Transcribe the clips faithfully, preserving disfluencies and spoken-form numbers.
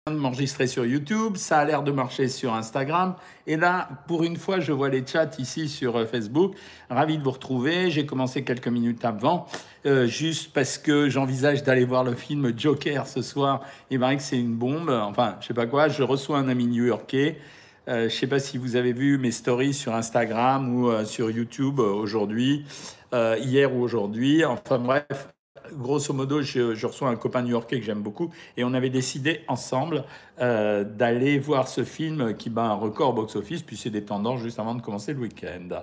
de m'enregistrer sur YouTube, ça a l'air de marcher sur Instagram. Et là, pour une fois, je vois les chats ici sur euh, Facebook. Ravi de vous retrouver. J'ai commencé quelques minutes avant, euh, juste parce que j'envisage d'aller voir le film Joker ce soir. Il paraît que c'est une bombe. Enfin, je sais pas quoi. Je reçois un ami new-yorkais. Euh, je sais pas si vous avez vu mes stories sur Instagram ou euh, sur YouTube euh, aujourd'hui, euh, hier ou aujourd'hui. Enfin bref, grosso modo, je, je reçois un copain new-yorkais que j'aime beaucoup et on avait décidé ensemble euh, d'aller voir ce film qui bat un record box-office, puis c'est des tendances juste avant de commencer le week-end.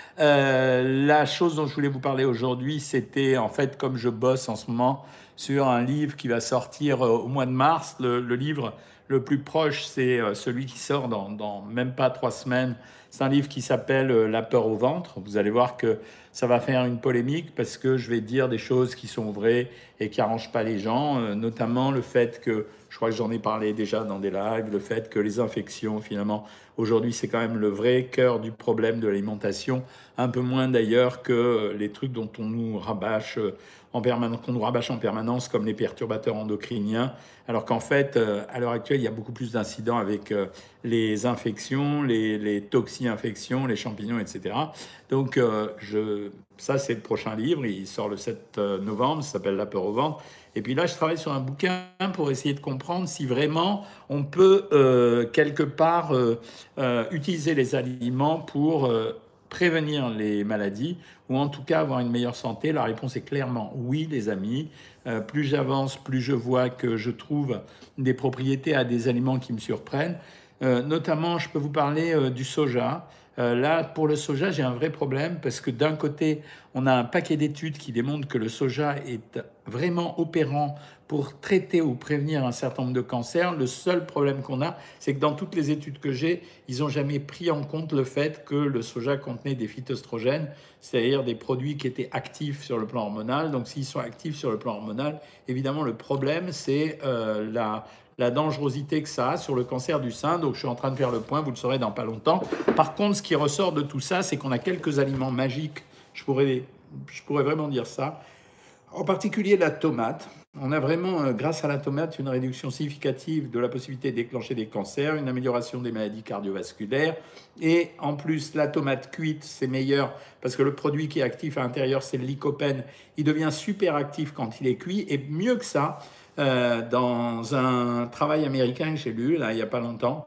Euh, la chose dont je voulais vous parler aujourd'hui, c'était en fait comme je bosse en ce moment sur un livre qui va sortir euh, au mois de mars. Le, le livre le plus proche, c'est euh, celui qui sort dans, dans même pas trois semaines. C'est un livre qui s'appelle euh, La peur au ventre. Vous allez voir que ça va faire une polémique parce que je vais dire des choses qui sont vraies et qui n'arrangent pas les gens, euh, notamment le fait que, je crois que j'en ai parlé déjà dans des lives, le fait que les infections, finalement, aujourd'hui, c'est quand même le vrai cœur du problème de l'alimentation, un peu moins d'ailleurs que les trucs dont on nous rabâche en permanence, qu'on nous rabâche en permanence, comme les perturbateurs endocriniens, alors qu'en fait, euh, à l'heure actuelle, il y a beaucoup plus d'incidents avec euh, les infections, les, les toxi-infections, les champignons, et cetera. Donc, euh, je, ça, c'est le prochain livre. Il sort le sept novembre. Ça s'appelle La peur au ventre. Et puis là, je travaille sur un bouquin pour essayer de comprendre si vraiment on peut, euh, quelque part, euh, euh, utiliser les aliments pour euh, prévenir les maladies ou en tout cas avoir une meilleure santé. La réponse est clairement oui, les amis. Euh, plus j'avance, plus je vois que je trouve des propriétés à des aliments qui me surprennent. Euh, notamment, je peux vous parler euh, du soja. Euh, là, pour le soja, j'ai un vrai problème parce que d'un côté, on a un paquet d'études qui démontrent que le soja est vraiment opérant pour traiter ou prévenir un certain nombre de cancers. Le seul problème qu'on a, c'est que dans toutes les études que j'ai, ils n'ont jamais pris en compte le fait que le soja contenait des phytoestrogènes, c'est-à-dire des produits qui étaient actifs sur le plan hormonal. Donc s'ils sont actifs sur le plan hormonal, évidemment, le problème, c'est euh, la la dangerosité que ça a sur le cancer du sein. Donc je suis en train de faire le point, vous le saurez dans pas longtemps. Par contre, ce qui ressort de tout ça, c'est qu'on a quelques aliments magiques, je pourrais, je pourrais vraiment dire ça, en particulier la tomate. On a vraiment, grâce à la tomate, une réduction significative de la possibilité de déclencher des cancers, une amélioration des maladies cardiovasculaires. Et en plus, la tomate cuite, c'est meilleur parce que le produit qui est actif à l'intérieur, c'est le lycopène. Il devient super actif quand il est cuit. Et mieux que ça, euh, dans un travail américain que j'ai lu, là, il n'y a pas longtemps,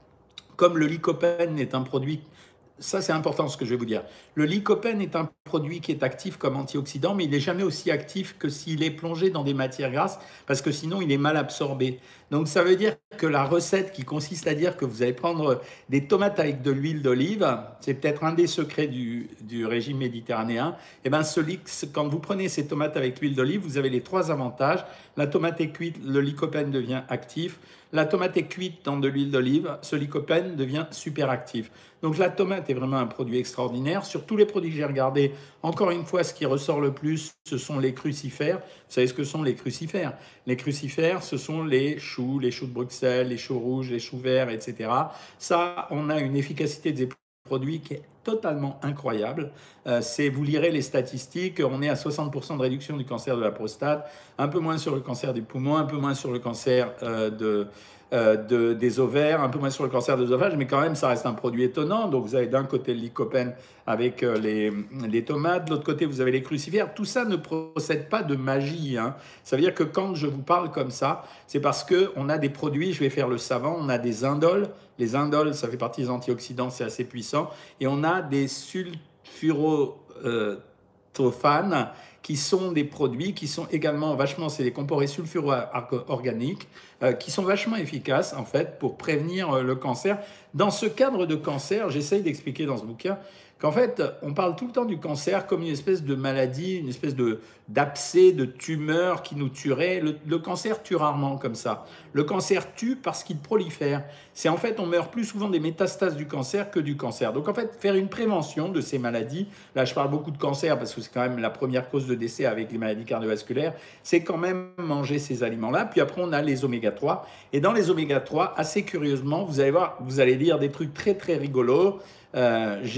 comme le lycopène est un produit, ça c'est important ce que je vais vous dire, le lycopène est un produit qui est actif comme antioxydant, mais il n'est jamais aussi actif que s'il est plongé dans des matières grasses, parce que sinon il est mal absorbé. Donc ça veut dire que la recette qui consiste à dire que vous allez prendre des tomates avec de l'huile d'olive, c'est peut-être un des secrets du, du régime méditerranéen, et bien quand vous prenez ces tomates avec l'huile d'olive, vous avez les trois avantages. La tomate est cuite, le lycopène devient actif. La tomate est cuite dans de l'huile d'olive, ce lycopène devient super actif. Donc la tomate est vraiment un produit extraordinaire. Sur tous les produits que j'ai regardés, encore une fois, ce qui ressort le plus, ce sont les crucifères. Vous savez ce que sont les crucifères? Les crucifères, ce sont les choux, les choux de Bruxelles, les choux rouges, les choux verts, et cetera. Ça, on a une efficacité des produit qui est totalement incroyable. Euh, c'est, vous lirez les statistiques, on est à soixante pour cent de réduction du cancer de la prostate, un peu moins sur le cancer du poumon, un peu moins sur le cancer euh, de, euh, de, des ovaires, un peu moins sur le cancer des ovages, mais quand même, ça reste un produit étonnant. Donc, vous avez d'un côté le lycopène avec euh, les, les tomates, de l'autre côté, vous avez les crucifères. Tout ça ne procède pas de magie, hein. Ça veut dire que quand je vous parle comme ça, c'est parce qu'on a des produits, je vais faire le savant, on a des indoles. Les indoles, ça fait partie des antioxydants, c'est assez puissant. Et on a des sulfurotrophanes qui sont des produits qui sont également vachement, c'est des composés sulfuro-organiques, euh, qui sont vachement efficaces en fait pour prévenir euh, le cancer. Dans ce cadre de cancer, j'essaye d'expliquer dans ce bouquin qu'en fait, on parle tout le temps du cancer comme une espèce de maladie, une espèce de, d'abcès, de tumeur qui nous tuerait. Le, le cancer tue rarement comme ça. Le cancer tue parce qu'il prolifère. C'est en fait, on meurt plus souvent des métastases du cancer que du cancer. Donc en fait, faire une prévention de ces maladies, là je parle beaucoup de cancer parce que c'est quand même la première cause de décès avec les maladies cardiovasculaires, c'est quand même manger ces aliments-là. Puis après, on a les oméga trois. Et dans les oméga trois, assez curieusement, vous allez voir, vous allez lire des trucs très très rigolos. Euh, j'ai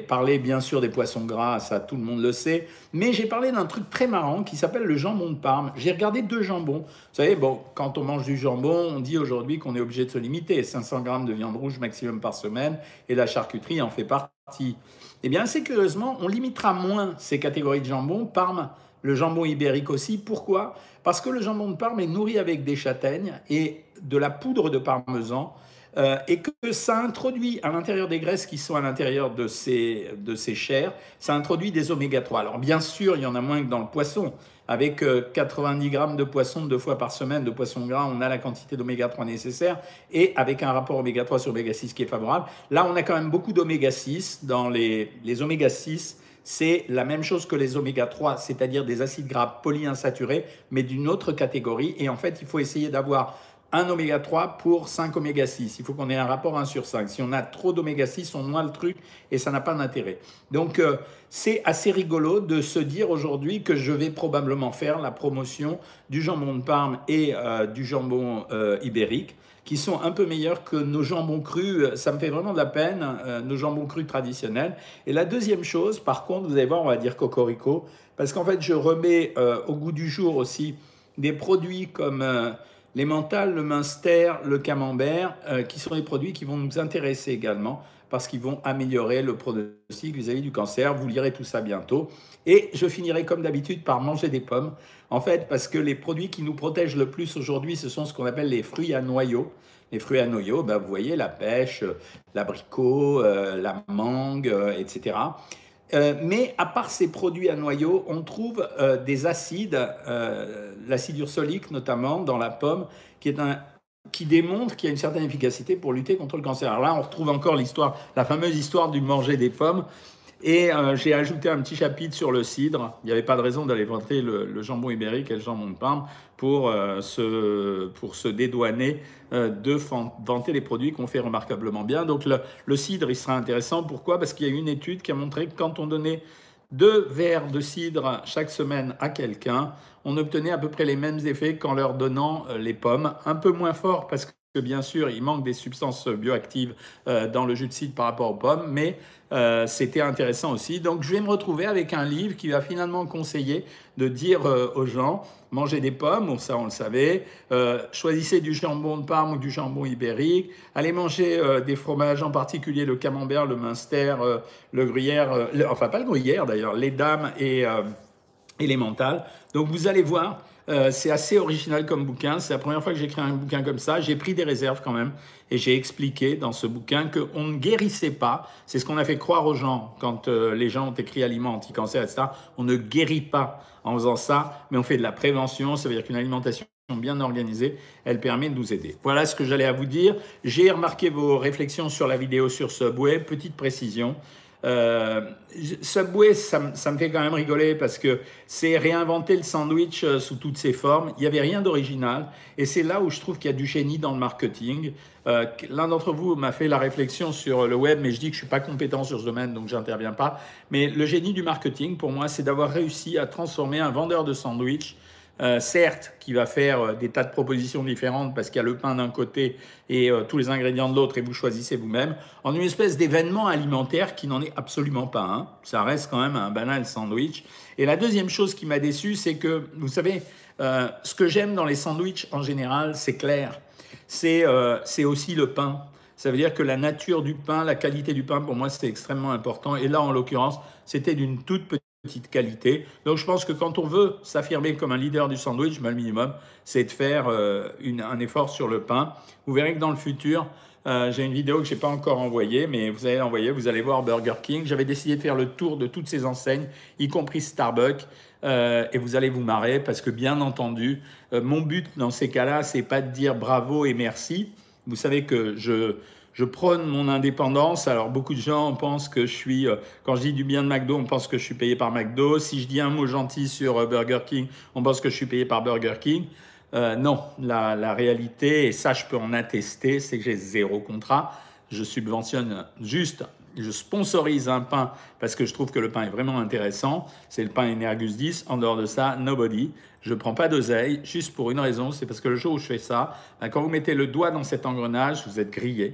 parlé bien sûr des poissons gras, ça tout le monde le sait, mais j'ai parlé d'un truc très marrant qui s'appelle le jambon de Parme. J'ai regardé deux jambons. Vous savez, bon, quand on mange du jambon, on dit aujourd'hui qu'on est obligé de se limiter, cinq cents grammes de viande rouge maximum par semaine, et la charcuterie en fait partie. Eh bien, assez curieusement, on limitera moins ces catégories de jambon, Parme, le jambon ibérique aussi. Pourquoi? Parce que le jambon de Parme est nourri avec des châtaignes et de la poudre de parmesan, euh, et que ça introduit à l'intérieur des graisses qui sont à l'intérieur de ces, de ces chairs, ça introduit des oméga trois. Alors bien sûr, il y en a moins que dans le poisson. Avec euh, quatre-vingt-dix grammes de poisson deux fois par semaine, de poisson gras, on a la quantité d'oméga trois nécessaire, et avec un rapport oméga trois sur oméga six qui est favorable. Là, on a quand même beaucoup d'oméga six. Dans les, les oméga six, c'est la même chose que les oméga trois, c'est-à-dire des acides gras polyinsaturés, mais d'une autre catégorie. Et en fait, il faut essayer d'avoir un oméga trois pour cinq oméga six. Il faut qu'on ait un rapport un sur cinq. Si on a trop d'oméga six, on noie le truc et ça n'a pas d'intérêt. Donc, euh, c'est assez rigolo de se dire aujourd'hui que je vais probablement faire la promotion du jambon de Parme et euh, du jambon euh, ibérique, qui sont un peu meilleurs que nos jambons crus. Ça me fait vraiment de la peine, euh, nos jambons crus traditionnels. Et la deuxième chose, par contre, vous allez voir, on va dire cocorico, parce qu'en fait, je remets euh, au goût du jour aussi des produits comme euh, les mentales, le Munster, le camembert, euh, qui sont des produits qui vont nous intéresser également, parce qu'ils vont améliorer le pronostic vis-à-vis du cancer. Vous lirez tout ça bientôt. Et je finirai comme d'habitude par manger des pommes. En fait, parce que les produits qui nous protègent le plus aujourd'hui, ce sont ce qu'on appelle les fruits à noyaux. Les fruits à noyaux, ben, vous voyez, la pêche, l'abricot, euh, la mangue, euh, et cetera. Euh, mais à part ces produits à noyaux, on trouve euh, des acides, euh, l'acide ursolique notamment dans la pomme, qui est un qui démontre qu'il y a une certaine efficacité pour lutter contre le cancer. Alors là, on retrouve encore l'histoire, la fameuse histoire du manger des pommes. Et euh, j'ai ajouté un petit chapitre sur le cidre. Il n'y avait pas de raison d'aller vanter le, le jambon ibérique et le jambon de Parme pour, euh, se, pour se dédouaner euh, de vanter les produits qu'on fait remarquablement bien. Donc le, le cidre, il sera intéressant. Pourquoi? Parce qu'il y a une étude qui a montré que quand on donnait deux verres de cidre chaque semaine à quelqu'un, on obtenait à peu près les mêmes effets qu'en leur donnant euh, les pommes. Un peu moins fort parce que bien sûr, il manque des substances bioactives euh, dans le jus de cidre par rapport aux pommes, mais euh, c'était intéressant aussi. Donc, je vais me retrouver avec un livre qui va finalement conseiller de dire euh, aux gens, mangez des pommes, bon, ça on le savait, euh, choisissez du jambon de Parme ou du jambon ibérique, allez manger euh, des fromages, en particulier le camembert, le Munster, euh, le gruyère, euh, le, enfin pas le gruyère d'ailleurs, les dames et... Euh, élémentale. Donc vous allez voir, euh, c'est assez original comme bouquin. C'est la première fois que j'écris un bouquin comme ça. J'ai pris des réserves quand même et j'ai expliqué dans ce bouquin qu'on ne guérissait pas. C'est ce qu'on a fait croire aux gens quand euh, les gens ont écrit aliments anti-cancer, et cetera. On ne guérit pas en faisant ça, mais on fait de la prévention. Ça veut dire qu'une alimentation bien organisée, elle permet de nous aider. Voilà ce que j'allais à vous dire. J'ai remarqué vos réflexions sur la vidéo sur Subway. Petite précision. Euh, Subway, ça, ça me fait quand même rigoler parce que c'est réinventer le sandwich euh, sous toutes ses formes. Il n'y avait rien d'original et c'est là où je trouve qu'il y a du génie dans le marketing. Euh, L'un d'entre vous m'a fait la réflexion sur le web, mais je dis que je ne suis pas compétent sur ce domaine, donc je n'interviens pas. Mais le génie du marketing, pour moi, c'est d'avoir réussi à transformer un vendeur de sandwich, Euh, certes, qui va faire euh, des tas de propositions différentes parce qu'il y a le pain d'un côté et euh, tous les ingrédients de l'autre et vous choisissez vous-même, en une espèce d'événement alimentaire qui n'en est absolument pas un. Ça reste quand même un banal sandwich. Et la deuxième chose qui m'a déçu, c'est que, vous savez, euh, ce que j'aime dans les sandwichs en général, c'est clair. C'est euh, c'est aussi le pain. Ça veut dire que la nature du pain, la qualité du pain, pour moi, c'est extrêmement important. Et là, en l'occurrence, c'était d'une toute petite petite qualité. Donc je pense que quand on veut s'affirmer comme un leader du sandwich, le minimum, c'est de faire euh, une, un effort sur le pain. Vous verrez que dans le futur, euh, j'ai une vidéo que je n'ai pas encore envoyée, mais vous allez l'envoyer, vous allez voir Burger King. J'avais décidé de faire le tour de toutes ces enseignes, y compris Starbucks, euh, et vous allez vous marrer parce que bien entendu, euh, mon but dans ces cas-là, c'est pas de dire bravo et merci. Vous savez que je... Je prône mon indépendance. Alors, beaucoup de gens pensent que je suis... Euh, quand je dis du bien de McDo, on pense que je suis payé par McDo. Si je dis un mot gentil sur euh, Burger King, on pense que je suis payé par Burger King. Euh, non, la, la réalité, et ça, je peux en attester, c'est que j'ai zéro contrat. Je subventionne juste... Je sponsorise un pain parce que je trouve que le pain est vraiment intéressant. C'est le pain Energus dix. En dehors de ça, nobody. Je ne prends pas d'oseille, juste pour une raison, c'est parce que le jour où je fais ça, quand vous mettez le doigt dans cet engrenage, vous êtes grillé.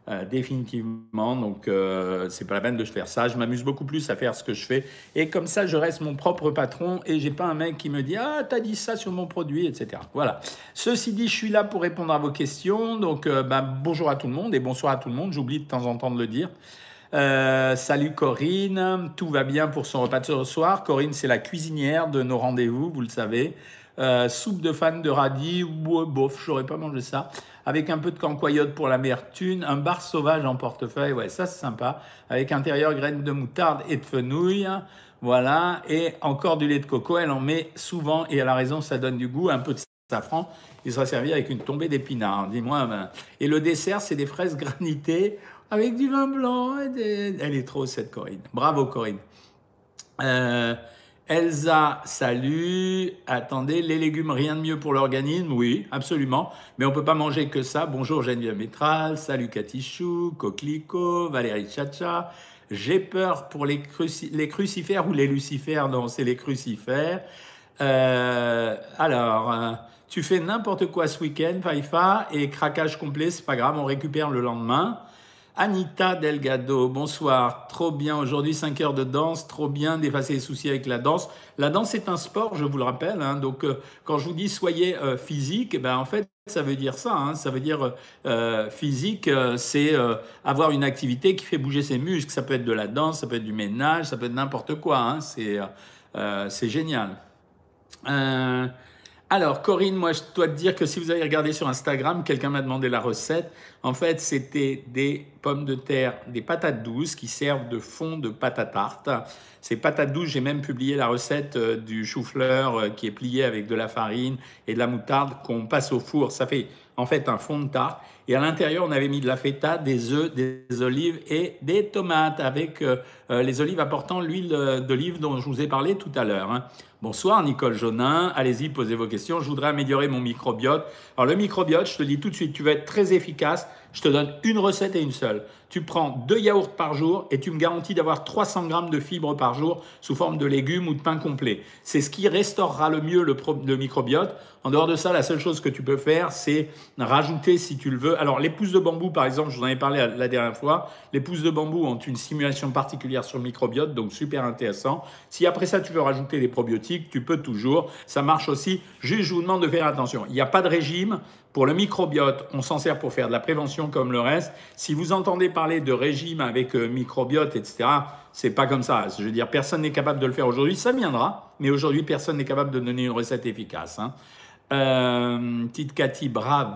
Euh, définitivement, donc euh, c'est pas la peine de faire ça. Je m'amuse beaucoup plus à faire ce que je fais et comme ça je reste mon propre patron et j'ai pas un mec qui me dit ah t'as dit ça sur mon produit, et cetera. Voilà. Ceci dit, je suis là pour répondre à vos questions. Donc euh, bah, bonjour à tout le monde et bonsoir à tout le monde. J'oublie de temps en temps de le dire. Euh, salut Corinne, tout va bien pour son repas de ce soir. Corinne, c'est la cuisinière de nos rendez-vous, vous le savez. Euh, soupe de fan de radis, ou bof, j'aurais pas mangé ça. Avec un peu de cancoyote pour l'amertume, un bar sauvage en portefeuille, ouais, ça c'est sympa. Avec intérieur graines de moutarde et de fenouil, voilà. Et encore du lait de coco, elle en met souvent et elle a raison, ça donne du goût, un peu de safran. Il sera servi avec une tombée d'épinards, dis-moi. Ben. Et le dessert, c'est des fraises granitées avec du vin blanc. Elle est trop cette Corinne. Bravo Corinne. Euh, Elsa, salut. Attendez, les légumes, rien de mieux pour l'organisme? Oui, absolument. Mais on ne peut pas manger que ça. Bonjour Geneviève Métral, salut Katichou, Coquelicot, Valérie Chacha. J'ai peur pour les, cruci les crucifères ou les lucifères? Non, c'est les crucifères. Euh, alors, euh, tu fais n'importe quoi ce week-end, Faifa, et craquage complet, c'est pas grave, on récupère le lendemain. Anita Delgado, bonsoir, trop bien, aujourd'hui cinq heures de danse, trop bien d'effacer les soucis avec la danse. La danse est un sport, je vous le rappelle, hein, donc euh, quand je vous dis soyez euh, physique, eh ben, en fait ça veut dire ça, hein, ça veut dire euh, physique, euh, c'est euh, avoir une activité qui fait bouger ses muscles, ça peut être de la danse, ça peut être du ménage, ça peut être n'importe quoi, hein, c'est euh, c'est génial. Euh, alors, Corinne, moi, je dois te dire que si vous avez regardé sur Instagram, quelqu'un m'a demandé la recette. En fait, c'était des pommes de terre, des patates douces qui servent de fond de pâte à tarte. Ces patates douces, j'ai même publié la recette euh, du chou-fleur euh, qui est plié avec de la farine et de la moutarde qu'on passe au four. Ça fait en fait un fond de tarte. Et à l'intérieur, on avait mis de la feta, des œufs, des olives et des tomates avec euh, euh, les olives apportant l'huile d'olive dont je vous ai parlé tout à l'heure. Hein. Bonsoir Nicole Jonin, allez-y, posez vos questions. Je voudrais améliorer mon microbiote. Alors le microbiote, je te dis tout de suite, tu vas être très efficace. Je te donne une recette et une seule. Tu prends deux yaourts par jour et tu me garantis d'avoir trois cents grammes de fibres par jour sous forme de légumes ou de pain complet. C'est ce qui restaurera le mieux le, le microbiote. En dehors de ça, la seule chose que tu peux faire, c'est rajouter, si tu le veux. Alors, les pousses de bambou, par exemple, je vous en ai parlé la dernière fois. Les pousses de bambou ont une stimulation particulière sur le microbiote, donc super intéressant. Si après ça, tu veux rajouter des probiotiques, tu peux toujours. Ça marche aussi. Juste, je vous demande de faire attention. Il n'y a pas de régime. Pour le microbiote, on s'en sert pour faire de la prévention comme le reste. Si vous entendez parler de régime avec euh, microbiote, et cetera, c'est pas comme ça. Je veux dire, personne n'est capable de le faire aujourd'hui. Ça viendra, mais aujourd'hui, personne n'est capable de donner une recette efficace. Hein. Euh, petite Cathy,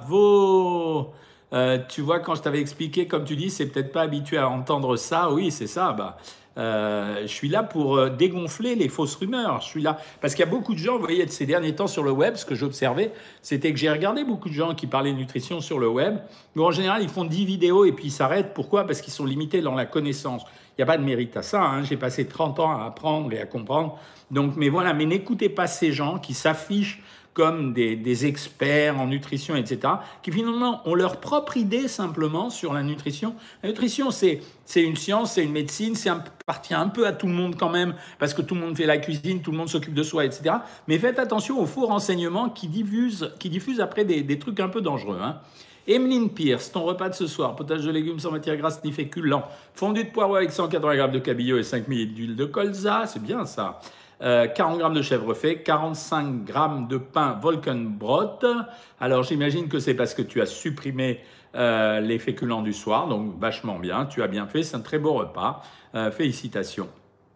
bravo. Euh, tu vois, quand je t'avais expliqué, comme tu dis, c'est peut-être pas habitué à entendre ça. Oui, c'est ça. Bah, euh, je suis là pour euh, dégonfler les fausses rumeurs. Je suis là parce qu'il y a beaucoup de gens, vous voyez, ces derniers temps sur le web, ce que j'observais, c'était que j'ai regardé beaucoup de gens qui parlaient de nutrition sur le web. Mais en général, ils font dix vidéos et puis ils s'arrêtent. Pourquoi? Parce qu'ils sont limités dans la connaissance. Il n'y a pas de mérite à ça. Hein. J'ai passé trente ans à apprendre et à comprendre. Donc, mais voilà, mais n'écoutez pas ces gens qui s'affichent comme des, des experts en nutrition, et cetera, qui finalement ont leur propre idée simplement sur la nutrition. La nutrition, c'est une science, c'est une médecine, ça appartient un peu à tout le monde quand même, parce que tout le monde fait la cuisine, tout le monde s'occupe de soi, et cetera. Mais faites attention aux faux renseignements qui diffusent, qui diffusent après des, des trucs un peu dangereux. Hein. Emeline Pierce, ton repas de ce soir, potage de légumes sans matière grasse ni féculents, fondu de poireaux avec cent quatre-vingts grammes de cabillaud et cinq millilitres d'huile de colza, c'est bien ça. Euh, quarante grammes de chèvre fait, quarante-cinq grammes de pain Volkenbrot. Alors j'imagine que c'est parce que tu as supprimé euh, les féculents du soir, donc vachement bien, tu as bien fait, c'est un très beau repas. Euh, félicitations.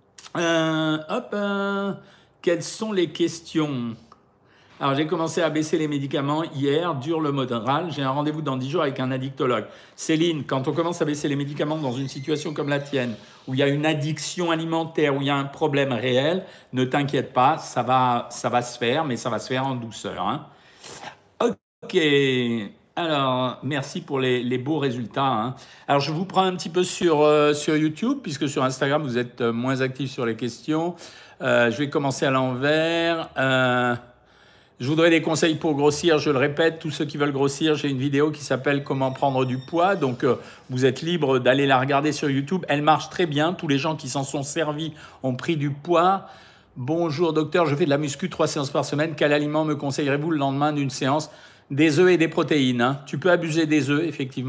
Euh, hop, euh, quelles sont les questions? Alors, j'ai commencé à baisser les médicaments hier, dur le moral. J'ai un rendez-vous dans dix jours avec un addictologue. Céline, quand on commence à baisser les médicaments dans une situation comme la tienne, où il y a une addiction alimentaire, où il y a un problème réel, ne t'inquiète pas, ça va, ça va se faire, mais ça va se faire en douceur. Hein. Ok. Alors, merci pour les, les beaux résultats. Hein. Alors, je vous prends un petit peu sur, euh, sur YouTube, puisque sur Instagram, vous êtes euh, moins actifs sur les questions. Euh, je vais commencer à l'envers. Euh, Je voudrais des conseils pour grossir, je le répète, tous ceux qui veulent grossir, j'ai une vidéo qui s'appelle « Comment prendre du poids ». Donc, euh, vous êtes libre d'aller la regarder sur YouTube. Elle marche très bien. Tous les gens qui s'en sont servis ont pris du poids. Bonjour docteur, je fais de la muscu trois séances par semaine. Quel aliment me conseillerez-vous le lendemain d'une séance? Des œufs et des protéines. Hein. Tu peux abuser des œufs, effectivement.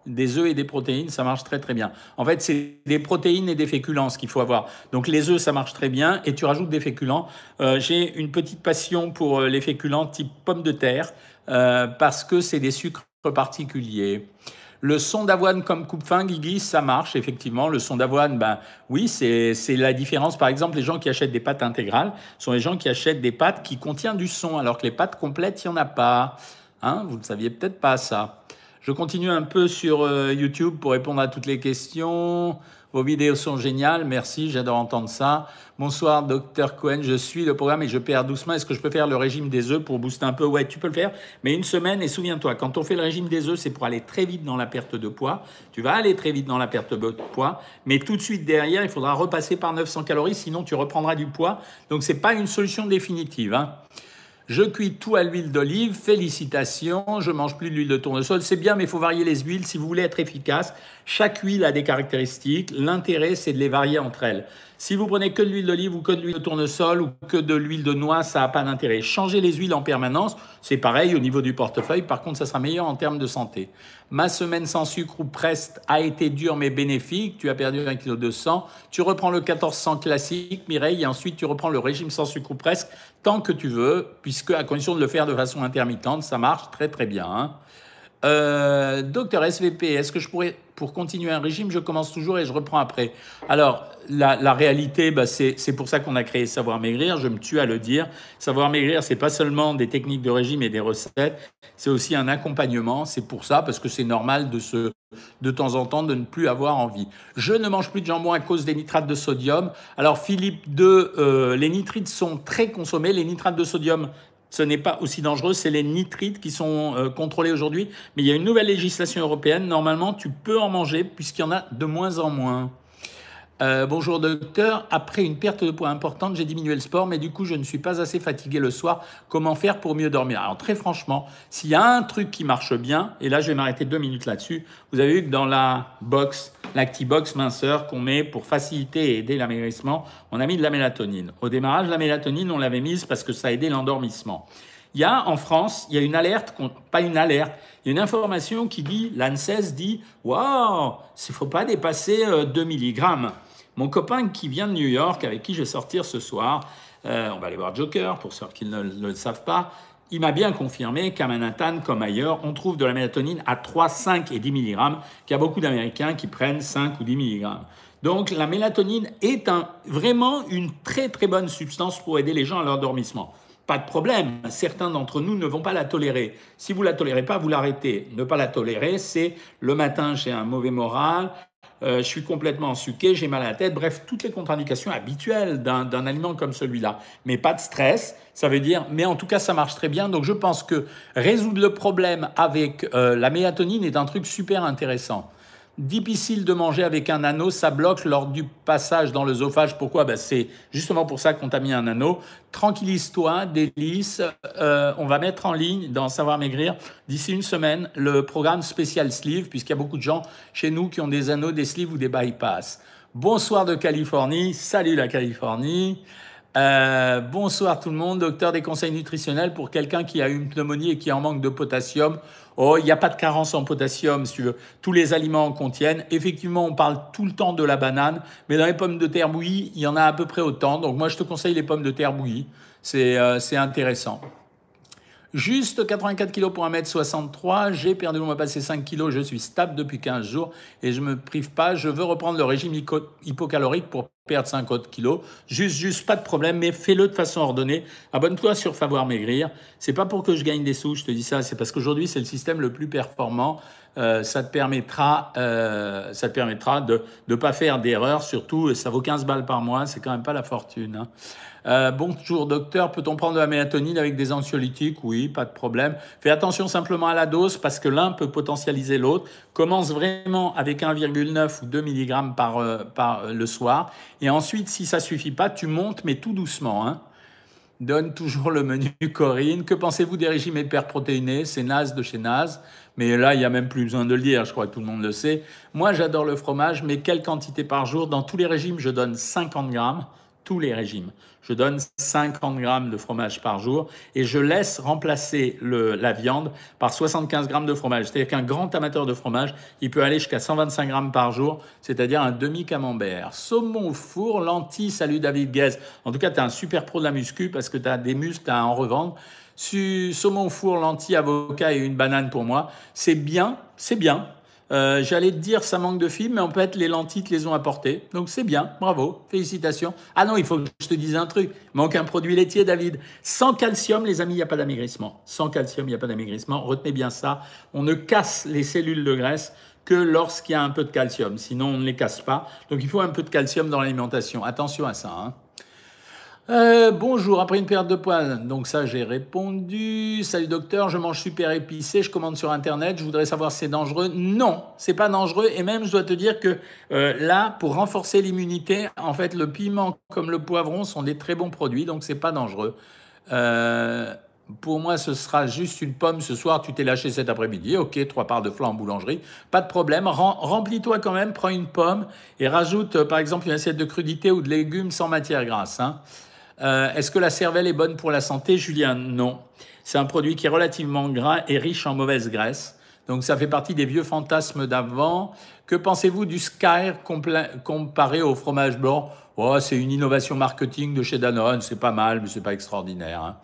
des œufs et des protéines, ça marche très très bien. En fait, c'est des protéines et des féculents ce qu'il faut avoir. Donc les œufs, ça marche très bien et tu rajoutes des féculents. Euh, j'ai une petite passion pour les féculents type pommes de terre euh, parce que c'est des sucres particuliers. Le son d'avoine comme coupe-faim, Guigui, ça marche effectivement. Le son d'avoine, ben oui, c'est c'est la différence. Par exemple, les gens qui achètent des pâtes intégrales sont les gens qui achètent des pâtes qui contiennent du son, alors que les pâtes complètes, il n'y en a pas. Hein, vous ne saviez peut-être pas ça. Je continue un peu sur euh, YouTube pour répondre à toutes les questions. Vos vidéos sont géniales, merci, j'adore entendre ça. Bonsoir, docteur Cohen, je suis le programme et je perds doucement. Est-ce que je peux faire le régime des œufs pour booster un peu? Ouais, tu peux le faire, mais une semaine. Et souviens-toi, quand on fait le régime des œufs, c'est pour aller très vite dans la perte de poids. Tu vas aller très vite dans la perte de poids, mais tout de suite derrière, il faudra repasser par neuf cents calories, sinon tu reprendras du poids. Donc, c'est pas une solution définitive, hein. Je cuis tout à l'huile d'olive, félicitations, je mange plus de l'huile de tournesol, c'est bien mais il faut varier les huiles si vous voulez être efficace. Chaque huile a des caractéristiques, l'intérêt c'est de les varier entre elles. Si vous prenez que de l'huile d'olive ou que de l'huile de tournesol ou que de l'huile de noix, ça n'a pas d'intérêt. Changez les huiles en permanence, c'est pareil au niveau du portefeuille, par contre ça sera meilleur en termes de santé. Ma semaine sans sucre ou presque a été dure mais bénéfique, tu as perdu un virgule deux kilos, tu reprends le quatorze cents classique, Mireille, et ensuite tu reprends le régime sans sucre ou presque, tant que tu veux, puisque à condition de le faire de façon intermittente, ça marche très très bien. Hein. Euh, docteur S V P, est-ce que je pourrais, pour continuer un régime, je commence toujours et je reprends après? Alors, la, la réalité, bah, c'est pour ça qu'on a créé Savoir Maigrir, je me tue à le dire. Savoir Maigrir, c'est pas seulement des techniques de régime et des recettes, c'est aussi un accompagnement, c'est pour ça, parce que c'est normal de se, de temps en temps de ne plus avoir envie. Je ne mange plus de jambon à cause des nitrates de sodium. Alors, Philippe deux, euh, les nitrites sont très consommés, les nitrates de sodium, ce n'est pas aussi dangereux, c'est les nitrites qui sont euh, contrôlés aujourd'hui. Mais il y a une nouvelle législation européenne. Normalement, tu peux en manger puisqu'il y en a de moins en moins. Euh, bonjour docteur, après une perte de poids importante, j'ai diminué le sport, mais du coup, je ne suis pas assez fatigué le soir. Comment faire pour mieux dormir? Alors très franchement, s'il y a un truc qui marche bien, et là je vais m'arrêter deux minutes là-dessus, vous avez vu que dans la box, l'ActiBox minceur qu'on met pour faciliter et aider l'amaigrissement, on a mis de la mélatonine. Au démarrage, la mélatonine, on l'avait mise parce que ça aidait l'endormissement. Il y a en France, il y a une alerte, pas une alerte, il y a une information qui dit, l'ANSES dit, waouh, il ne faut pas dépasser deux milligrammes. Mon copain qui vient de New York, avec qui je vais sortir ce soir, euh, on va aller voir Joker, pour ceux qui ne, ne le savent pas, il m'a bien confirmé qu'à Manhattan, comme ailleurs, on trouve de la mélatonine à trois, cinq et dix milligrammes, qu'il y a beaucoup d'Américains qui prennent cinq ou dix milligrammes. Donc la mélatonine est un, vraiment une très très bonne substance pour aider les gens à leur endormissement. Pas de problème, certains d'entre nous ne vont pas la tolérer. Si vous ne la tolérez pas, vous l'arrêtez. Ne pas la tolérer, c'est le matin, j'ai un mauvais moral, euh, je suis complètement ensuqué, j'ai mal à la tête, bref, toutes les contre-indications habituelles d'un aliment comme celui-là. Mais pas de stress, ça veut dire, mais en tout cas, ça marche très bien. Donc je pense que résoudre le problème avec euh, la mélatonine est un truc super intéressant. Difficile de manger avec un anneau, ça bloque lors du passage dans l'œsophage. Pourquoi? Ben, c'est justement pour ça qu'on t'a mis un anneau. Tranquillise-toi, délice. Euh, on va mettre en ligne dans Savoir Maigrir d'ici une semaine le programme spécial sleeve, puisqu'il y a beaucoup de gens chez nous qui ont des anneaux, des sleeves ou des bypass. Bonsoir de Californie. Salut la Californie. Euh, bonsoir tout le monde. Docteur, des conseils nutritionnels pour quelqu'un qui a une pneumonie et qui est en manque de potassium. Oh, il n'y a pas de carence en potassium, si tu veux. Tous les aliments en contiennent. Effectivement, on parle tout le temps de la banane, mais dans les pommes de terre bouillies, il y en a à peu près autant. Donc moi, je te conseille les pommes de terre bouillies. C'est euh, c'est intéressant. Juste quatre-vingt-quatre kilos pour un mètre soixante-trois, j'ai perdu, on m'a passé cinq kilos, je suis stable depuis quinze jours et je ne me prive pas. Je veux reprendre le régime hypocalorique pour perdre cinquante kilos. Juste, juste, pas de problème, mais fais-le de façon ordonnée. Abonne-toi sur Savoir Maigrir. C'est pas pour que je gagne des sous, je te dis ça, c'est parce qu'aujourd'hui, c'est le système le plus performant. Euh, ça te permettra, euh, ça te permettra de ne pas faire d'erreurs, surtout, ça vaut quinze balles par mois, c'est quand même pas la fortune. Hein. Euh, bonjour docteur, peut-on prendre de la mélatonine avec des anxiolytiques? Oui, pas de problème. Fais attention simplement à la dose parce que l'un peut potentialiser l'autre. Commence vraiment avec un virgule neuf ou deux milligrammes par, euh, par euh, le soir. Et ensuite, si ça suffit pas, tu montes, mais tout doucement. Hein. Donne toujours le menu Corinne. Que pensez-vous des régimes hyperprotéinés? C'est naze de chez naze. Mais là, il n'y a même plus besoin de le dire, je crois que tout le monde le sait. Moi, j'adore le fromage, mais quelle quantité par jour? Dans tous les régimes, je donne cinquante grammes. tous les régimes. Je donne cinquante grammes de fromage par jour et je laisse remplacer le, la viande par soixante-quinze grammes de fromage. C'est-à-dire qu'un grand amateur de fromage, il peut aller jusqu'à cent vingt-cinq grammes par jour, c'est-à-dire un demi-camembert. Saumon au four, lentilles, salut David Guez. En tout cas, tu es un super pro de la muscu parce que tu as des muscles à en revendre. Saumon au four, lentilles, avocat et une banane pour moi. C'est bien, c'est bien. Euh, J'allais te dire ça manque de fibres, mais en fait les lentilles te les ont apportées. Donc c'est bien, bravo, félicitations. Ah non, il faut que je te dise un truc. Il manque un produit laitier, David. Sans calcium, les amis, il n'y a pas d'amaigrissement. Sans calcium, il n'y a pas d'amaigrissement. Retenez bien ça. On ne casse les cellules de graisse que lorsqu'il y a un peu de calcium. Sinon, on ne les casse pas. Donc il faut un peu de calcium dans l'alimentation. Attention à ça, hein. Euh, bonjour, après une perte de poids, donc ça j'ai répondu. Salut docteur, je mange super épicé, je commande sur internet, je voudrais savoir si c'est dangereux. Non, c'est pas dangereux et même je dois te dire que euh, là, pour renforcer l'immunité, en fait le piment comme le poivron sont des très bons produits, donc c'est pas dangereux. Euh, pour moi, ce sera juste une pomme ce soir, tu t'es lâché cet après-midi, ok, trois parts de flan en boulangerie, pas de problème, Rem remplis-toi quand même, prends une pomme et rajoute euh, par exemple une assiette de crudités ou de légumes sans matière grasse, hein. Euh, Est-ce que la cervelle est bonne pour la santé, Julien? Non. C'est un produit qui est relativement gras et riche en mauvaise graisse. Donc ça fait partie des vieux fantasmes d'avant. Que pensez-vous du Skyr comparé au fromage blanc? Oh, c'est une innovation marketing de chez Danone, c'est pas mal, mais c'est pas extraordinaire, hein.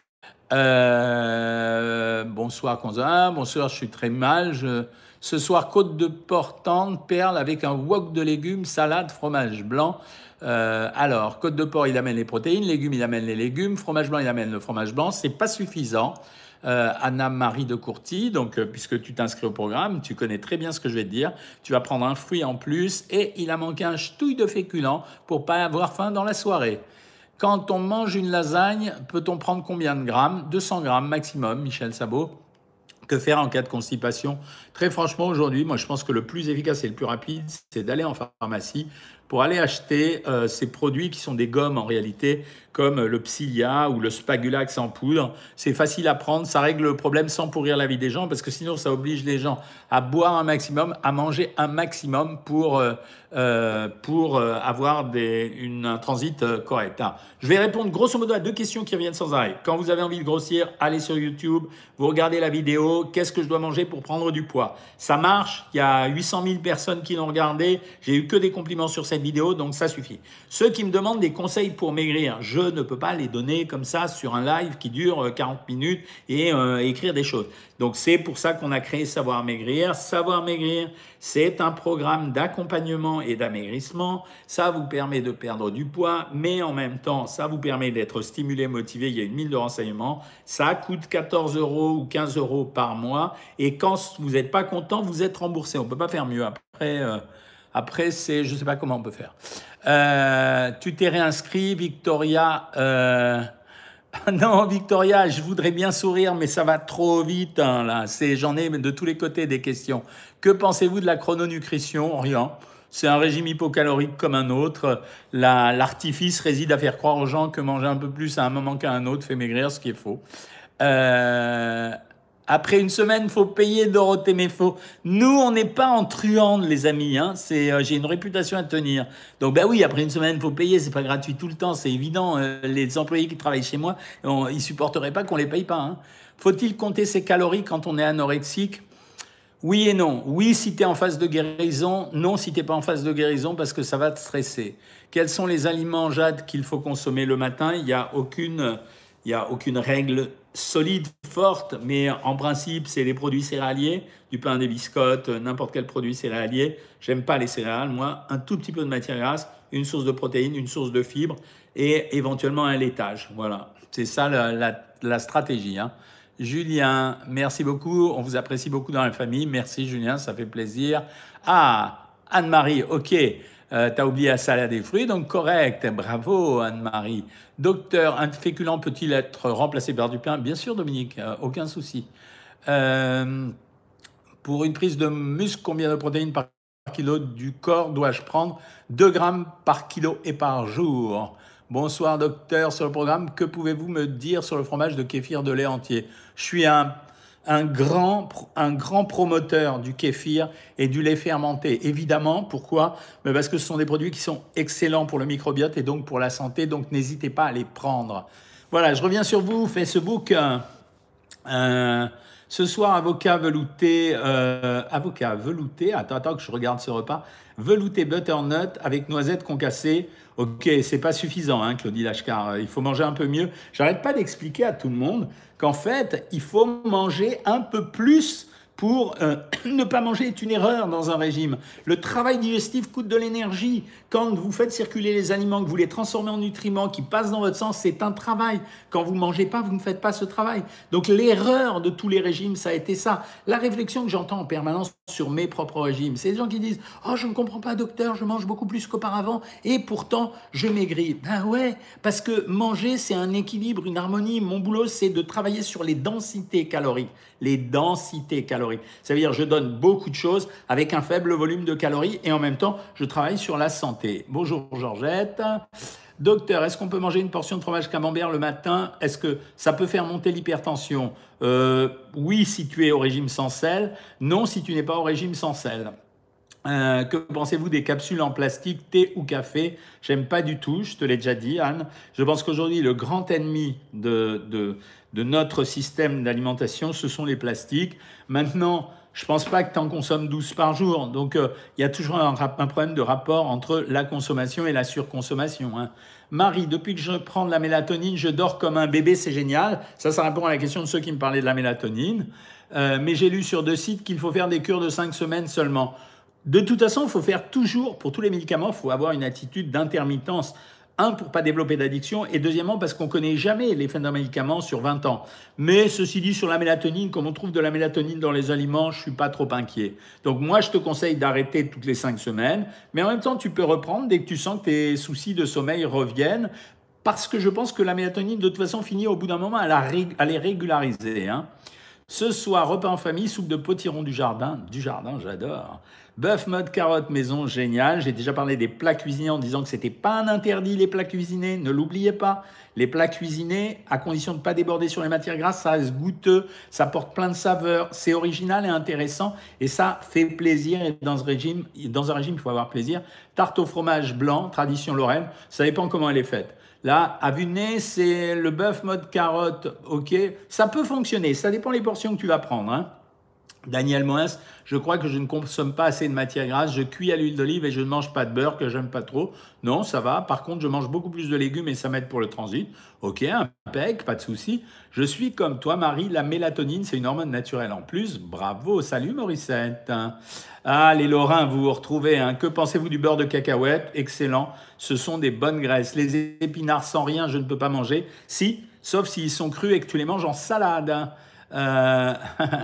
Euh, bonsoir Konza, bonsoir, je suis très mal. Je... Ce soir, côte de porc tendre, perle avec un wok de légumes, salade, fromage blanc. Euh, alors, côte de porc, il amène les protéines, légumes, il amène les légumes, fromage blanc, il amène le fromage blanc. C'est pas suffisant. Euh, Anna-Marie de Courty, donc euh, puisque tu t'inscris au programme, tu connais très bien ce que je vais te dire. Tu vas prendre un fruit en plus et il a manqué un ch'touille de féculent pour pas avoir faim dans la soirée. Quand on mange une lasagne, peut-on prendre combien de grammes? deux cents grammes maximum, Michel Sabot. Que faire en cas de constipation? Très franchement, aujourd'hui, moi, je pense que le plus efficace et le plus rapide, c'est d'aller en pharmacie pour aller acheter euh, ces produits qui sont des gommes en réalité, comme le Psyllia ou le Spagulax en poudre. C'est facile à prendre, ça règle le problème sans pourrir la vie des gens, parce que sinon, ça oblige les gens à boire un maximum, à manger un maximum pour, euh, euh, pour euh, avoir des, une, un transit euh, correct. Hein. Je vais répondre grosso modo à deux questions qui reviennent sans arrêt. Quand vous avez envie de grossir, allez sur YouTube, vous regardez la vidéo, qu'est-ce que je dois manger pour prendre du poids? Ça marche, il y a huit cent mille personnes qui l'ont regardé, j'ai eu que des compliments sur cette vidéo, donc ça suffit. Ceux qui me demandent des conseils pour maigrir, je ne peux pas les donner comme ça sur un live qui dure quarante minutes et euh, écrire des choses. Donc c'est pour ça qu'on a créé Savoir Maigrir. Savoir Maigrir, c'est un programme d'accompagnement et d'amaigrissement. Ça vous permet de perdre du poids, mais en même temps, ça vous permet d'être stimulé, motivé. Il y a une mine de renseignements. Ça coûte quatorze euros ou quinze euros par mois. Et quand vous n'êtes pas content, vous êtes remboursé. On ne peut pas faire mieux. Après, euh, après c'est, je ne sais pas comment on peut faire. Euh, tu t'es réinscrit, Victoria. Euh, non, Victoria, je voudrais bien sourire, mais ça va trop vite, hein, là. C'est, j'en ai de tous les côtés des questions. Que pensez-vous de la chrononutrition? Rien. C'est un régime hypocalorique comme un autre. La, l'artifice réside à faire croire aux gens que manger un peu plus à un moment qu'à un autre fait maigrir, ce qui est faux. Euh, Après une semaine, faut payer, Dorothée Méfaux. Nous, on n'est pas en truande, les amis. Hein. C'est, euh, j'ai une réputation à tenir. Donc, ben oui, après une semaine, faut payer. C'est pas gratuit tout le temps, c'est évident. Euh, les employés qui travaillent chez moi, on, ils supporteraient pas qu'on les paye pas. Hein. Faut-il compter ses calories quand on est anorexique? Oui et non. Oui, si tu es en phase de guérison. Non, si tu n'es pas en phase de guérison, parce que ça va te stresser. Quels sont les aliments, Jade, qu'il faut consommer le matin? Il n'y a aucune, il y a aucune règle solide, forte, mais en principe, c'est les produits céréaliers, du pain, des biscottes, n'importe quel produit céréalier. J'aime pas les céréales, moi. Un tout petit peu de matière grasse, une source de protéines, une source de fibres et éventuellement un laitage. Voilà, c'est ça la, la, la stratégie. Hein. Julien, merci beaucoup. On vous apprécie beaucoup dans la famille. Merci Julien, ça fait plaisir. Ah, Anne-Marie, ok. Euh, T'as oublié la salade des fruits, donc correct. Bravo Anne-Marie. Docteur, un féculent peut-il être remplacé par du pain? Bien sûr Dominique, euh, aucun souci. Euh, pour une prise de muscle, combien de protéines par kilo du corps dois-je prendre? deux grammes par kilo et par jour. Bonsoir docteur, sur le programme, que pouvez-vous me dire sur le fromage de kéfir de lait entier? Je suis un, un grand, un grand promoteur du kéfir et du lait fermenté. Évidemment, pourquoi? Parce que ce sont des produits qui sont excellents pour le microbiote et donc pour la santé, donc n'hésitez pas à les prendre. Voilà, je reviens sur vous, Facebook. Euh, ce soir, avocat velouté, euh, avocat velouté, attends, attends que je regarde ce repas, velouté butternut avec noisettes concassées. Ok, c'est pas suffisant, hein, Claudie Lachkar, il faut manger un peu mieux. J'arrête pas d'expliquer à tout le monde qu'en fait, il faut manger un peu plus pour euh, ne pas manger est une erreur dans un régime. Le travail digestif coûte de l'énergie. Quand vous faites circuler les aliments, que vous les transformez en nutriments qui passent dans votre sang, c'est un travail. Quand vous ne mangez pas, vous ne faites pas ce travail. Donc l'erreur de tous les régimes, ça a été ça. La réflexion que j'entends en permanence sur mes propres régimes, c'est des gens qui disent « Oh, je ne comprends pas, docteur, je mange beaucoup plus qu'auparavant et pourtant, je maigris. » Ben ouais, parce que manger, c'est un équilibre, une harmonie. Mon boulot, c'est de travailler sur les densités caloriques. Les densités caloriques. Ça veut dire je donne beaucoup de choses avec un faible volume de calories et en même temps, je travaille sur la santé. Bonjour Georgette. Docteur, est-ce qu'on peut manger une portion de fromage camembert le matin? Est-ce que ça peut faire monter l'hypertension? euh, Oui, si tu es au régime sans sel. Non, si tu n'es pas au régime sans sel. Euh, que pensez-vous des capsules en plastique, thé ou café? J'aime pas du tout, je te l'ai déjà dit, Anne. Je pense qu'aujourd'hui, le grand ennemi de, de, de notre système d'alimentation, ce sont les plastiques. Maintenant, je pense pas que tu en consommes douze par jour. Donc, euh, il y a toujours un, un problème de rapport entre la consommation et la surconsommation. Hein. Marie, depuis que je prends de la mélatonine, je dors comme un bébé, c'est génial. Ça, ça répond à la question de ceux qui me parlaient de la mélatonine. Euh, mais j'ai lu sur deux sites qu'il faut faire des cures de cinq semaines seulement. De toute façon, il faut faire toujours, pour tous les médicaments, il faut avoir une attitude d'intermittence. Un, pour ne pas développer d'addiction, et deuxièmement, parce qu'on ne connaît jamais l'effet d'un médicament sur vingt ans. Mais ceci dit, sur la mélatonine, comme on trouve de la mélatonine dans les aliments, je ne suis pas trop inquiet. Donc moi, je te conseille d'arrêter toutes les cinq semaines, mais en même temps, tu peux reprendre dès que tu sens que tes soucis de sommeil reviennent, parce que je pense que la mélatonine, de toute façon, finit au bout d'un moment à, la ré à les régulariser. Hein. Ce soir, repas en famille, soupe de potiron du jardin. Du jardin, j'adore. Bœuf mode carotte maison, génial. J'ai déjà parlé des plats cuisinés en disant que c'était pas un interdit, les plats cuisinés. Ne l'oubliez pas. Les plats cuisinés, à condition de ne pas déborder sur les matières grasses, ça reste goûteux, ça porte plein de saveurs, c'est original et intéressant. Et ça fait plaisir. Et dans, ce régime, dans un régime, il faut avoir plaisir. Tarte au fromage blanc, tradition lorraine. Ça dépend comment elle est faite. Là, à vue de nez, c'est le bœuf mode carotte, ok. Ça peut fonctionner, ça dépend des portions que tu vas prendre. Hein. Daniel Moens, je crois que je ne consomme pas assez de matière grasse, je cuis à l'huile d'olive et je ne mange pas de beurre que j'aime pas trop. Non, ça va. Par contre, je mange beaucoup plus de légumes et ça m'aide pour le transit. Ok, impec, pas de souci. Je suis comme toi, Marie, la mélatonine, c'est une hormone naturelle en plus. Bravo, salut Morissette. Ah, les Lorrains, vous vous retrouvez. Hein. Que pensez-vous du beurre de cacahuète? Excellent. Ce sont des bonnes graisses. Les épinards sans rien, je ne peux pas manger. Si, sauf s'ils sont crus et que tu les manges en salade. Euh...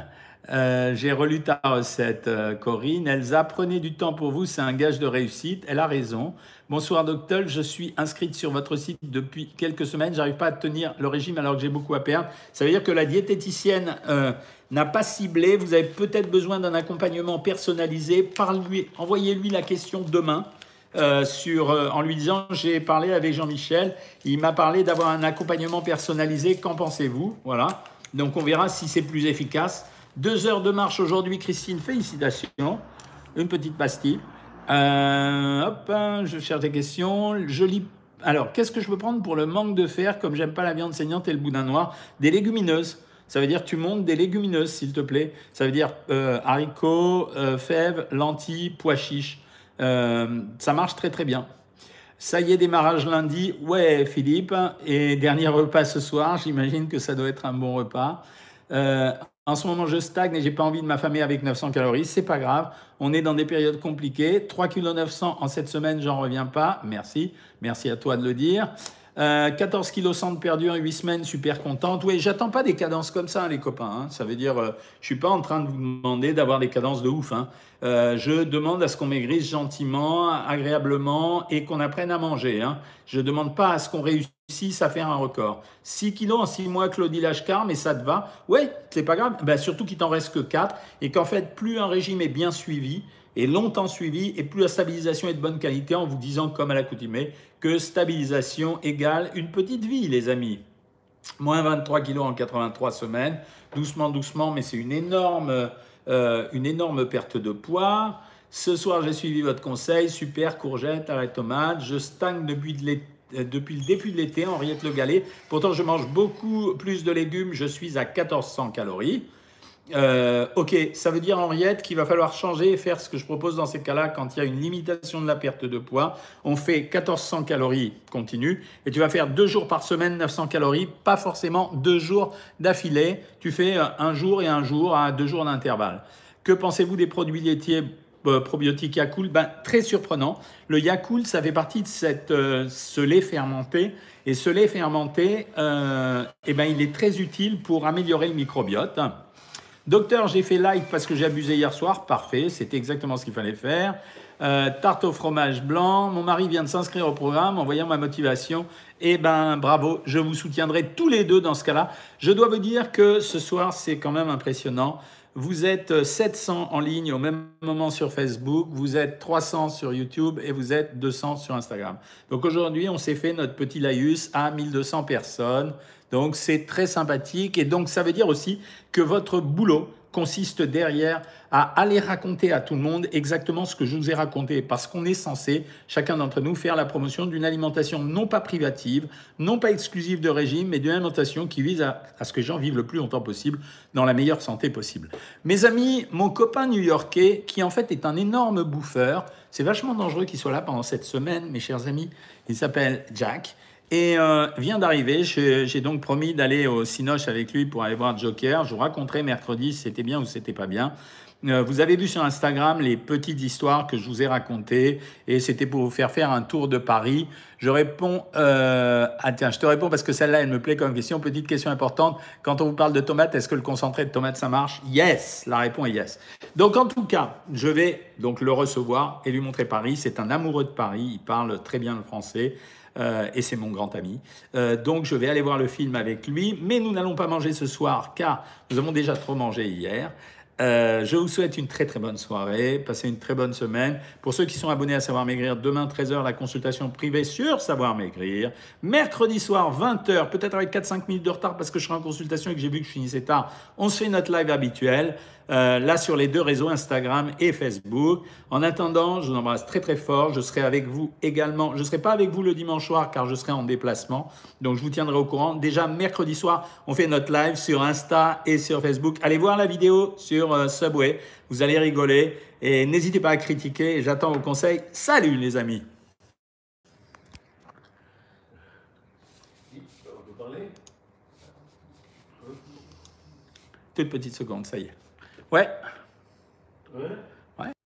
Euh, j'ai relu ta recette, euh, Corinne. Elsa, prenez du temps pour vous, c'est un gage de réussite. Elle a raison. Bonsoir, docteur. Je suis inscrite sur votre site depuis quelques semaines. J'arrive pas à tenir le régime alors que j'ai beaucoup à perdre. Ça veut dire que la diététicienne euh, n'a pas ciblé. Vous avez peut-être besoin d'un accompagnement personnalisé. Parle-lui, envoyez-lui la question demain. Euh, sur, euh, en lui disant j'ai parlé avec Jean-Michel, il m'a parlé d'avoir un accompagnement personnalisé. Qu'en pensez-vous? Voilà. Donc on verra si c'est plus efficace. Deux heures de marche aujourd'hui, Christine, félicitations. Une petite pastille. Euh, hop, je cherche des questions. Je lis. Alors, qu'est-ce que je peux prendre pour le manque de fer, comme j'aime pas la viande saignante et le boudin noir? Des légumineuses. Ça veut dire que tu montes des légumineuses, s'il te plaît. Ça veut dire euh, haricots, euh, fèves, lentilles, pois chiches. Euh, ça marche très très bien. Ça y est, démarrage lundi. Ouais, Philippe. Et dernier repas ce soir. J'imagine que ça doit être un bon repas. Euh, En ce moment, je stagne et j'ai pas envie de m'affamer avec neuf cents calories. C'est pas grave. On est dans des périodes compliquées. trois virgule neuf cents kilos en cette semaine, j'en reviens pas. Merci. Merci à toi de le dire. Euh, quatorze virgule cent kilos perdus en huit semaines, super contente. Oui, j'attends pas des cadences comme ça, les copains. Hein. Ça veut dire, euh, je suis pas en train de vous demander d'avoir des cadences de ouf. Hein. Euh, je demande à ce qu'on maigrisse gentiment, agréablement et qu'on apprenne à manger. Hein. Je demande pas à ce qu'on réussisse à faire un record. six kilos en six mois, Claudie Lachkar, mais ça te va? Ouais, c'est pas grave. Ben, surtout qu'il t'en reste que quatre et qu'en fait, plus un régime est bien suivi, et longtemps suivi, et plus la stabilisation est de bonne qualité, en vous disant, comme à l'accoutumée, que stabilisation égale une petite vie, les amis. moins vingt-trois kilos en quatre-vingt-trois semaines, doucement, doucement, mais c'est une énorme, euh, une énorme perte de poids. Ce soir, j'ai suivi votre conseil, super, courgettes, à la tomate, je stagne depuis, de depuis le début de l'été, Henriette Le Gallet. Pourtant, je mange beaucoup plus de légumes, je suis à quatorze cents calories. Euh, ok, ça veut dire, Henriette, qu'il va falloir changer et faire ce que je propose dans ces cas-là quand il y a une limitation de la perte de poids. On fait quatorze cents calories continue et tu vas faire deux jours par semaine neuf cents calories, pas forcément deux jours d'affilée. Tu fais un jour et un jour à deux jours d'intervalle. Que pensez-vous des produits laitiers euh, probiotiques Yakult? Ben, très surprenant. Le Yakult, ça fait partie de cette, euh, ce lait fermenté. Et ce lait fermenté, euh, eh ben, il est très utile pour améliorer le microbiote. Docteur, j'ai fait like parce que j'ai abusé hier soir. Parfait, c'était exactement ce qu'il fallait faire. Euh, tarte au fromage blanc. Mon mari vient de s'inscrire au programme en voyant ma motivation. Eh ben, bravo, je vous soutiendrai tous les deux dans ce cas-là. Je dois vous dire que ce soir, c'est quand même impressionnant. Vous êtes sept cents en ligne au même moment sur Facebook, vous êtes trois cents sur YouTube et vous êtes deux cents sur Instagram. Donc aujourd'hui, on s'est fait notre petit laïus à mille deux cents personnes. Donc c'est très sympathique et donc ça veut dire aussi que votre boulot consiste derrière à aller raconter à tout le monde exactement ce que je vous ai raconté parce qu'on est censé, chacun d'entre nous, faire la promotion d'une alimentation non pas privative, non pas exclusive de régime, mais d'une alimentation qui vise à, à ce que les gens vivent le plus longtemps possible dans la meilleure santé possible. Mes amis, mon copain new-yorkais, qui en fait est un énorme bouffeur, c'est vachement dangereux qu'il soit là pendant cette semaine, mes chers amis, il s'appelle Jack. Et euh, vient d'arriver, j'ai donc promis d'aller au Cinoche avec lui pour aller voir Joker. Je vous raconterai mercredi si c'était bien ou si c'était pas bien. Euh, vous avez vu sur Instagram les petites histoires que je vous ai racontées et c'était pour vous faire faire un tour de Paris. Je réponds... Euh... Ah tiens, je te réponds parce que celle-là, elle me plaît comme question. Petite question importante. Quand on vous parle de tomates, est-ce que le concentré de tomates, ça marche? Yes! La réponse est yes. Donc en tout cas, je vais donc le recevoir et lui montrer Paris. C'est un amoureux de Paris. Il parle très bien le français. Euh, et c'est mon grand ami. Euh, donc je vais aller voir le film avec lui, mais nous n'allons pas manger ce soir car nous avons déjà trop mangé hier. Euh, je vous souhaite une très très bonne soirée, passez une très bonne semaine. Pour ceux qui sont abonnés à Savoir Maigrir, demain treize heures, la consultation privée sur Savoir Maigrir. Mercredi soir, vingt heures, peut-être avec quatre à cinq minutes de retard parce que je serai en consultation et que j'ai vu que je finissais tard. On se fait notre live habituel, euh, là sur les deux réseaux, Instagram et Facebook. En attendant, je vous embrasse très très fort. Je serai avec vous également. Je ne serai pas avec vous le dimanche soir car je serai en déplacement. Donc je vous tiendrai au courant. Déjà mercredi soir, on fait notre live sur Insta et sur Facebook. Allez voir la vidéo sur euh, Subway. Vous allez rigoler. Et n'hésitez pas à critiquer. Et j'attends vos conseils. Salut les amis. Toute petite seconde, ça y est. Ouais. Ouais. Ouais.